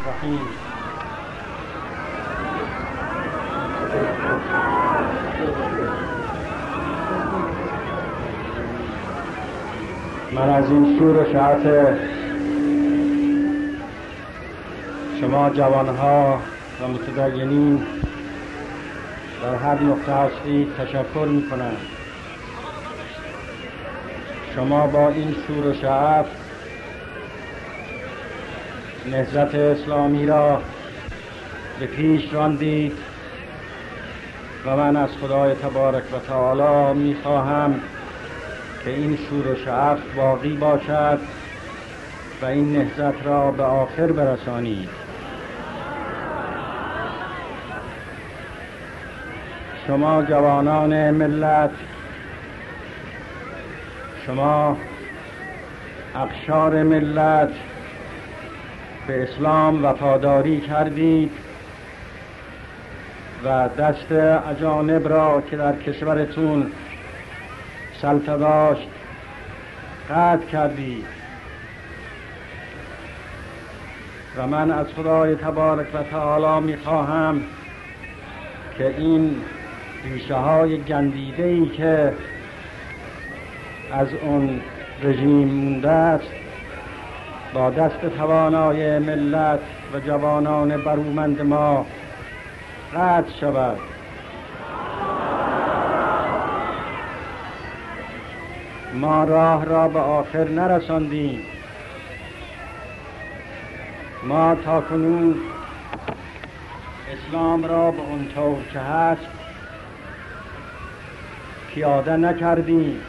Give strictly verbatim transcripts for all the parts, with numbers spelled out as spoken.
الرحیم. من از این شور و شعف شما جوانها و متدینین در هر نقطه هستید تشکر می کنم. شما با این شور و شعف نهضت اسلامی را به پیش راندید و من از خدای تبارک و تعالی می خواهم که این شور و شعف باقی باشد و این نهضت را به آخر برسانید. شما جوانان ملت، شما اقشار ملت به اسلام وفاداری کردید و دست اجانب را که در کشورتون سلطه داشت قطع کردید و من از خدای تبارک و تعالی می خواهم که این ریشه های گندیده ای که از اون رژیم مونده است با دست توانای ملت و جوانان برومند ما قطع شود. ما راه را به آخر نرساندیم. ما تاکنون اسلام را به اون طور که هست پیاده نکردیم.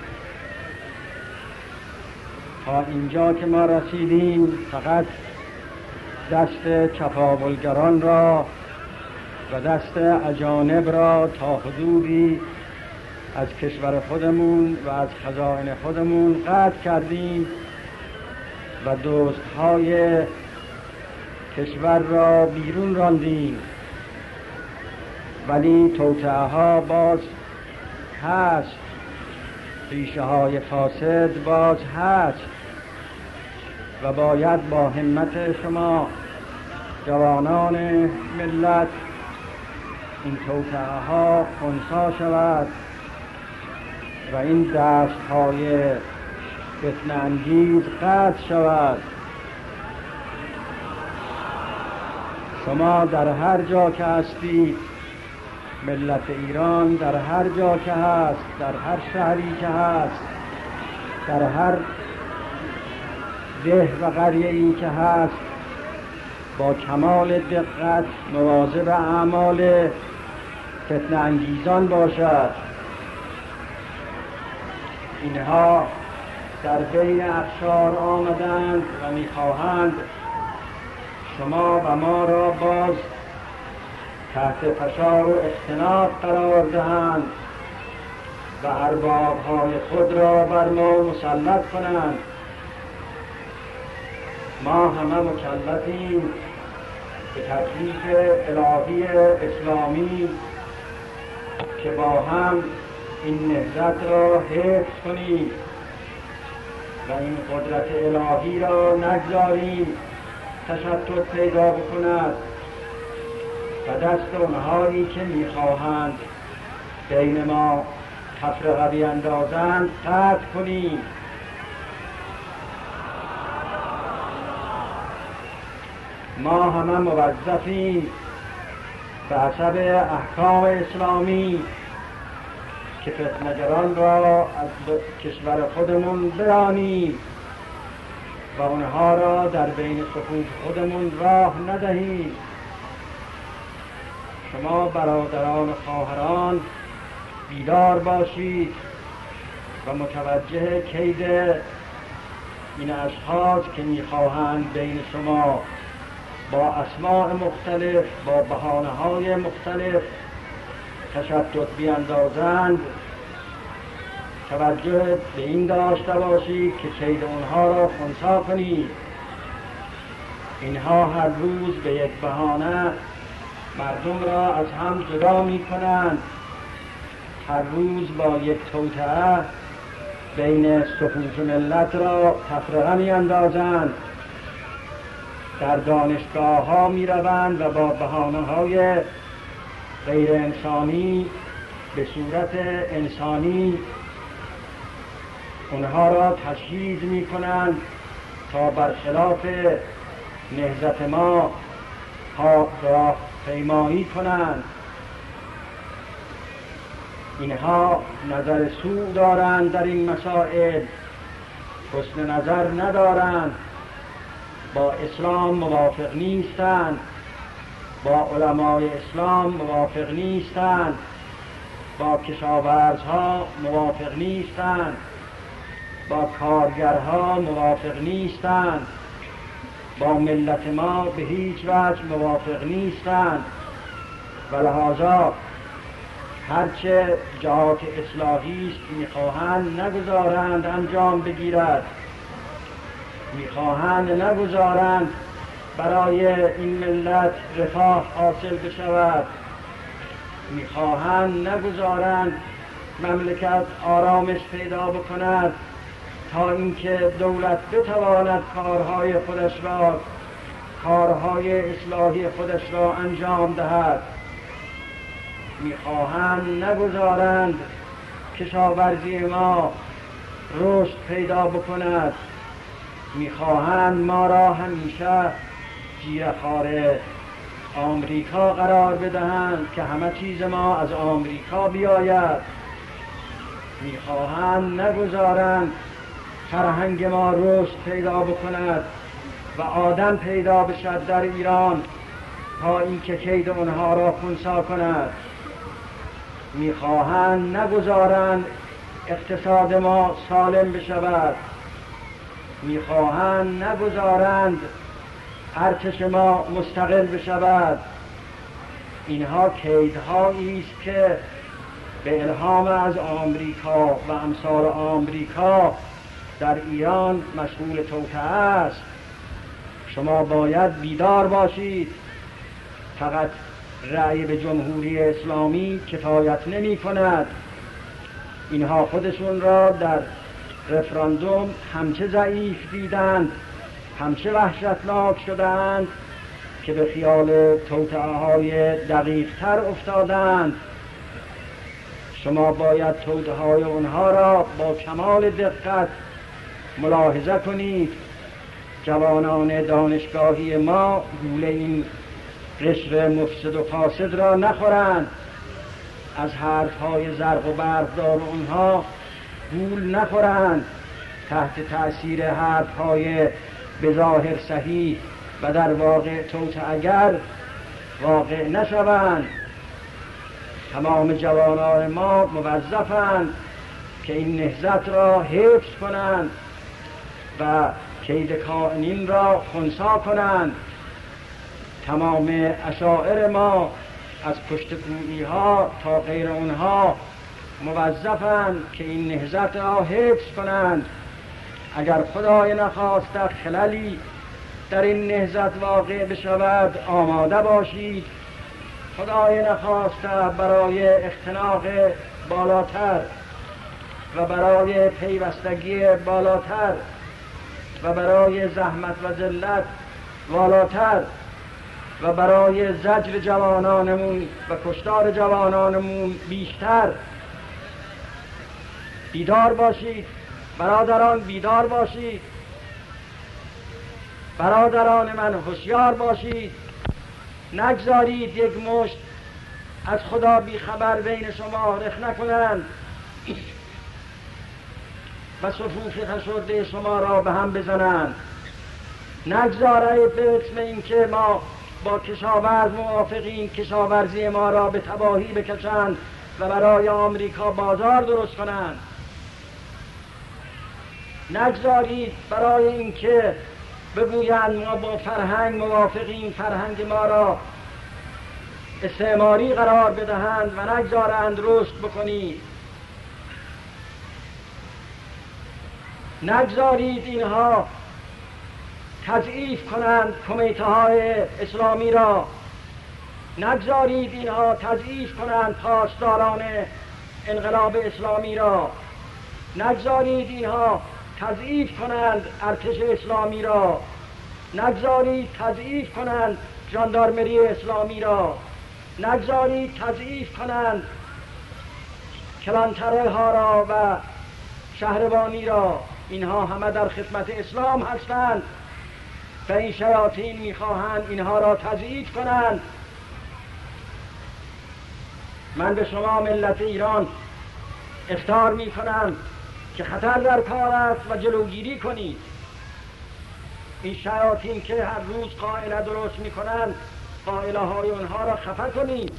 تا اینجا که ما رسیدیم فقط دست چپاولگران را و دست اجانب را تا حدودی از کشور خودمون و از خزائن خودمون قطع کردیم و دزدهای کشور را بیرون راندیم، ولی توطئه ها باز هست، ریشه های فاسد باز هست و باید با همت شما جوانان ملت این توطئه ها خنثی شود و این دست های فتنه انگیز قطع شود. شما در هر جا که هستید، ملت ایران در هر جا که هست، در هر شهری که هست، در هر ده و قریه ای که هست، با کمال دقت مواظب اعمال فتنه انگیزان باشد. اینها در بین اقشار آمدند و میخواهند شما و ما را باز تحت فشار و اختناق قرار دهند و اربابهای خود را بر ما مسلط کنند. ما همه مکلفیم به تکلیف الهی اسلامی که با هم این نهضت را حفظ کنیم و این قدرت الهی را نگذاریم تشتت پیدا بکند و دست اونهایی که میخواهند بین ما تفرقه بیندازند قطع کنیم. ما همه موظفیم به حسب احکام اسلامی که فتنه‌گران را از کشور خودمون برانیم و اونها را در بین صفوف خودمون راه ندهیم. شما برادران و خواهران بیدار باشید و متوجه کید این اشخاص که میخواهند بین شما با اسماء مختلف، با بهانه‌های مختلف تشتت بیاندازند توجه به این داشته باشید که کید اونها را خنثی کنید. اینها هر روز به یک بهانه مردم را از هم جدا می کنند، هر روز با یک توطئه بین صفوف ملت را تفرقه می اندازند در دانشگاه ها می روند و با بهانه های غیر انسانی به صورت انسانی اونها را تشییع می کنند تا برخلاف نهضت ما راه پیمایی کنند. اینها نظر سوء دارند در این مسائل، حسن نظر ندارند، با اسلام موافق نیستند، با علمای اسلام موافق نیستند، با کشاورزها موافق نیستند، با کارگرها موافق نیستند، با ملت ما به هیچ وجه موافق نیستند و لذا هرچه جهات اصلاحی است میخواهند نگذارند انجام بگیرد، میخواهند نگذارند برای این ملت رفاه حاصل بشود، میخواهند نگذارند مملکت آرامش پیدا بکند تا اینکه دولت بتواند کارهای خودش را کارهای اصلاحی خودش را انجام دهد. میخواهند نگذارند کشاورزی ما رشد پیدا بکند، میخواهند ما را همیشه زیرخوار آمریکا قرار بدهند که همه چیز ما از آمریکا بیاید، میخواهند نگذارند فرهنگ ما رشد پیدا بکند و آدم پیدا بشد در ایران تا اینکه کید آنها را خنثی کند، میخواهند نگذارند اقتصاد ما سالم بشود، میخواهند نگذارند ارتش ما مستقل بشود. اینها کیدهایی است که به الهام از آمریکا و امثال آمریکا در ایران مشغول توطئه است. شما باید بیدار باشید. فقط رأی به جمهوری اسلامی کفایت نمی کند. اینها خودشون را در رفراندوم همچه ضعیف دیدند، همچه وحشتناک شدند که به خیال توطئه های دقیق تر افتادند. شما باید توطئه های اونها را با کمال دقت ملاحظه کنید. جوانان دانشگاهی ما گول این قشر مفسد و فاسد را نخورند، از حرفهای زرق و برقدار اونها گول نخورند، تحت تأثیر حرفهای بظاهر صحیح و در واقع توطئه‌گر واقع نشوند. تمام جوانان ما موظفند که این نهضت را حفظ کنند و کید کائنین را خنثی کنند. تمام اشاعر ما از پشتگویی ها تا غیر اونها موظفند که این نهضت را حفظ کنند. اگر خدای نخواسته خللی در این نهضت واقع بشود آماده باشید. خدای نخواسته برای اختناق بالاتر و برای پیوستگی بالاتر و برای زحمت و ذلت والاتر و برای زجر جوانانمون و کشتار جوانانمون بیشتر. بیدار باشید برادران، بیدار باشید برادران من، هوشیار باشید. نگذارید یک مشت از خدا بیخبر بین شما رخ نکنند و صفوف فشرده شما را به هم بزنند. نگذارید به اسم این که ما با کشاورز موافقیم کشاورزی ما را به تباهی بکشند و برای آمریکا بازار درست کنند. نگذارید برای اینکه بگویند ما با فرهنگ موافقیم فرهنگ ما را استعماری قرار بدهند و نگذارند رشد بکنید. نگذارید اینها تضعیف کنند کمیته های اسلامی را. نگذارید اینها تضعیف کنند پاسداران انقلاب اسلامی را. نگذارید اینها تضعیف کنند ارتش اسلامی را. نگذارید تضعیف کنند ژاندارمری اسلامی را، نگذارید تضعیف کنند کلانتره ها را و شهربانی را. اینها همه در خدمت اسلام هستند و این شیاطین میخواهند اینها را تضعیف کنند. من به شما ملت ایران اخطار میکنم که خطر در کار است و جلوگیری کنید. این شیاطین که هر روز قائله درست میکنند، قائله های اونها را خفه کنید.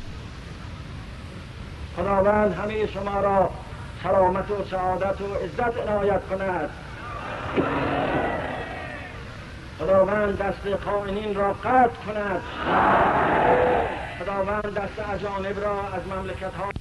خداوند همه شما را سلامت و سعادت و عزت عنایت کند. خداوند دست خائنین را قطع کند. خداوند دست اجانب را از مملکت ها